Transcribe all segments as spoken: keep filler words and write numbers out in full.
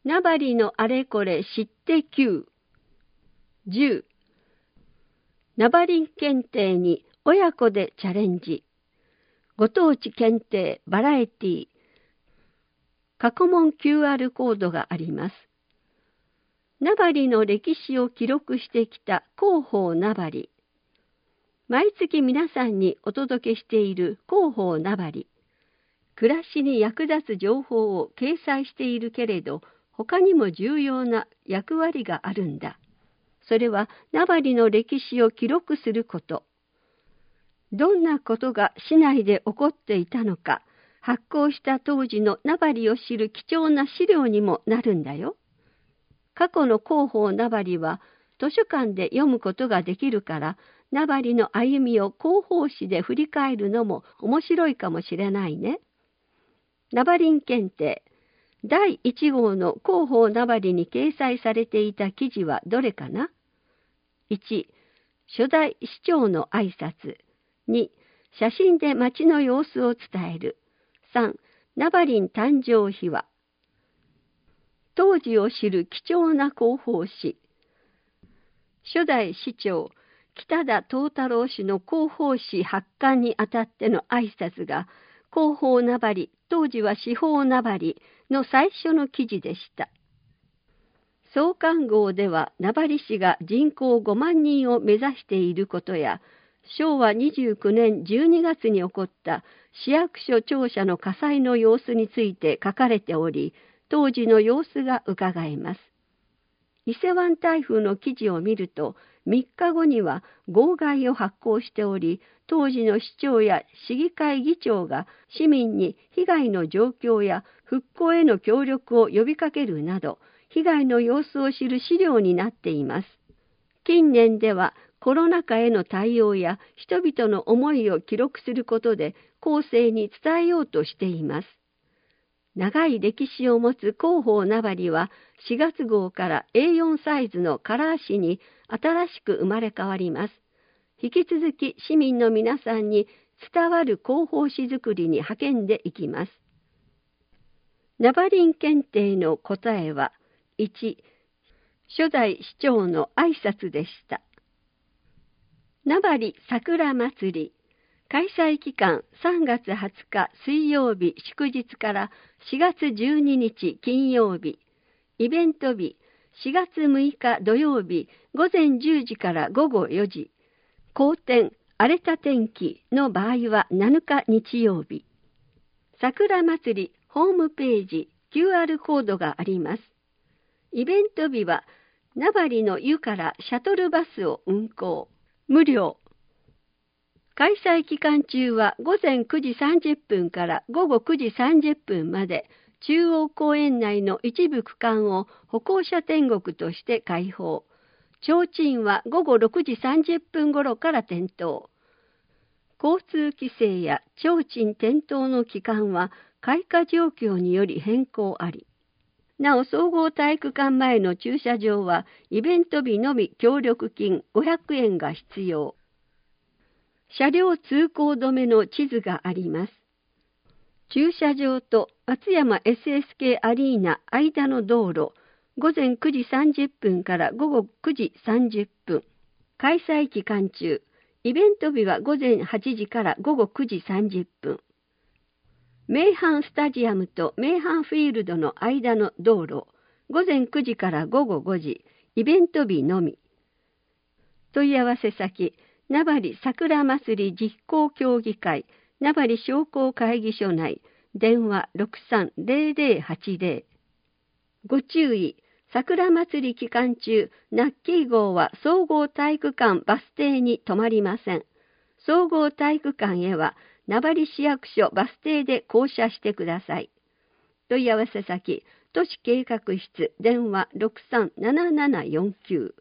名張のあれこれ知ってきゅう。じゅう。名張検定に親子でチャレンジ。ご当地検定バラエティ。過去問 キューアール コードがあります。名張の歴史を記録してきた広報名張。毎月皆さんにお届けしている広報名張。暮らしに役立つ情報を掲載しているけれど、他にも重要な役割があるんだ。それは名張の歴史を記録すること。どんなことが市内で起こっていたのか、発行した当時の名張を知る貴重な資料にもなるんだよ。過去の広報名張は図書館で読むことができるから、名張の歩みを広報誌で振り返るのも面白いかもしれないね。名張検定だいいち号の広報名張に掲載されていた記事はどれかな？ いち. 初代市長の挨拶。に. 写真で町の様子を伝える。さん. 名張誕生秘話。当時を知る貴重な広報誌。初代市長北田東太郎氏の広報誌発刊にあたっての挨拶が、広報名張、当時は司法名張の最初の記事でした。創刊号では名張市が人口ごまんにんを目指していることや、しょうわにじゅうきゅうねんじゅうにがつに起こった市役所庁舎の火災の様子について書かれており、当時の様子がうかがえます。伊勢湾台風の記事を見ると、みっかごには号外を発行しており、当時の市長や市議会議長が市民に被害の状況や復興への協力を呼びかけるなど、被害の様子を知る資料になっています。近年ではコロナ禍への対応や人々の思いを記録することで後世に伝えようとしています。長い歴史を持つ広報名張はしがつ号から エーよん サイズのカラー紙に新しく生まれ変わります。引き続き市民の皆さんに伝わる広報誌作りに励んでいきます。名張検定の答えは、いち. 初代市長の挨拶でした。名張桜まつり。開催期間さんがつはつか水曜日祝日からしがつじゅうににち金曜日。イベント日しがつむいか土曜日ごぜんじゅうじからごごよじ。好天、荒れた天気の場合はなのか日曜日。桜まつりホームページ キューアール コードがあります。イベント日は名張の湯からシャトルバスを運行。無料。開催期間中はごぜんくじさんじゅっぷんからごごくじさんじゅっぷんまで中央公園内の一部区間を歩行者天国として開放。提灯はごごろくじさんじゅっぷん頃から点灯。交通規制や提灯点灯の期間は開花状況により変更あり。なお総合体育館前の駐車場はイベント日のみ協力金ごひゃくえんが必要。車両通行止めの地図があります。駐車場と松山 エスエスケー アリーナ間の道路、ごぜんくじさんじゅっぷんからごごくじさんじゅっぷん。開催期間中、イベント日はごぜんはちじからごごくじさんじゅっぷん。名阪スタジアムと名阪フィールドの間の道路、ごぜんくじからごごごじ、イベント日のみ。問い合わせ先、名張桜まつり実行協議会、名張商工会議所内、電話 ろくさんぜろぜろはちぜろ。ご注意、桜まつり期間中、ナッキー号は総合体育館バス停に止まりません。総合体育館へは、名張市役所バス停で降車してください。問い合わせ先、都市計画室、電話 ろくさんななななよんきゅう。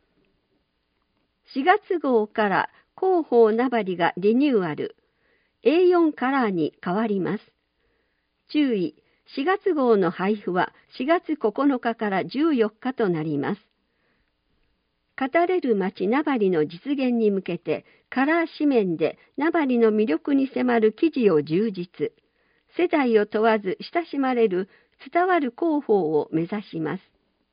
しがつ号から広報名張がリニューアル、エーよん カラーに変わります。注意、しがつ号の配布はしがつここのかからじゅうよっかとなります。語れる街名張の実現に向けてカラー紙面で名張の魅力に迫る記事を充実。世代を問わず親しまれる伝わる広報を目指します。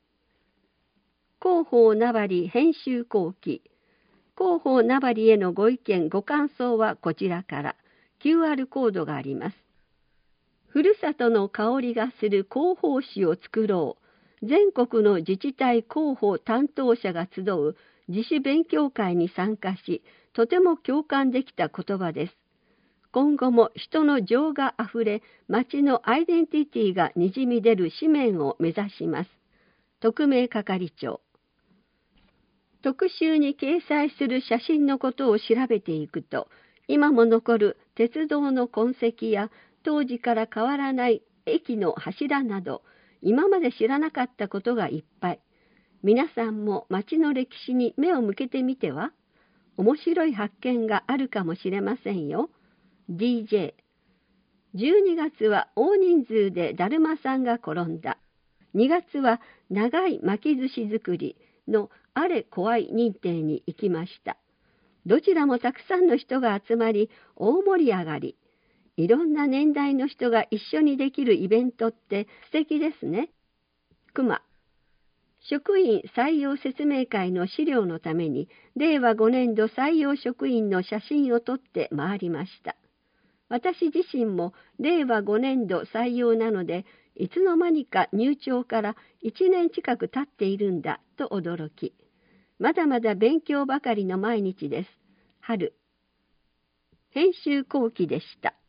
広報なばり編集後期。広報なばりへのご意見ご感想はこちらから キューアール コードがあります。ふるさとの香りがする広報誌を作ろう。全国の自治体広報担当者が集う自主勉強会に参加し、とても共感できた言葉です。今後も人の情があふれ、町のアイデンティティがにじみ出る紙面を目指します。特命係長。特集に掲載する写真のことを調べていくと、今も残る鉄道の痕跡や当時から変わらない駅の柱など、今まで知らなかったことがいっぱい。皆さんも町の歴史に目を向けてみては？面白い発見があるかもしれませんよ。ディージェー。じゅうにがつは大人数でだるまさんが転んだ。にがつは長い巻き寿司作りのあれ怖い認定に行きました。どちらもたくさんの人が集まり、大盛り上がり。いろんな年代の人が一緒にできるイベントって素敵ですね。熊。職員採用説明会の資料のために、れいわごねんど採用職員の写真を撮って回りました。私自身もれいわごねんど採用なので、いつの間にか入庁からいちねん近く経っているんだと驚き、まだまだ勉強ばかりの毎日です。春。編集後期でした。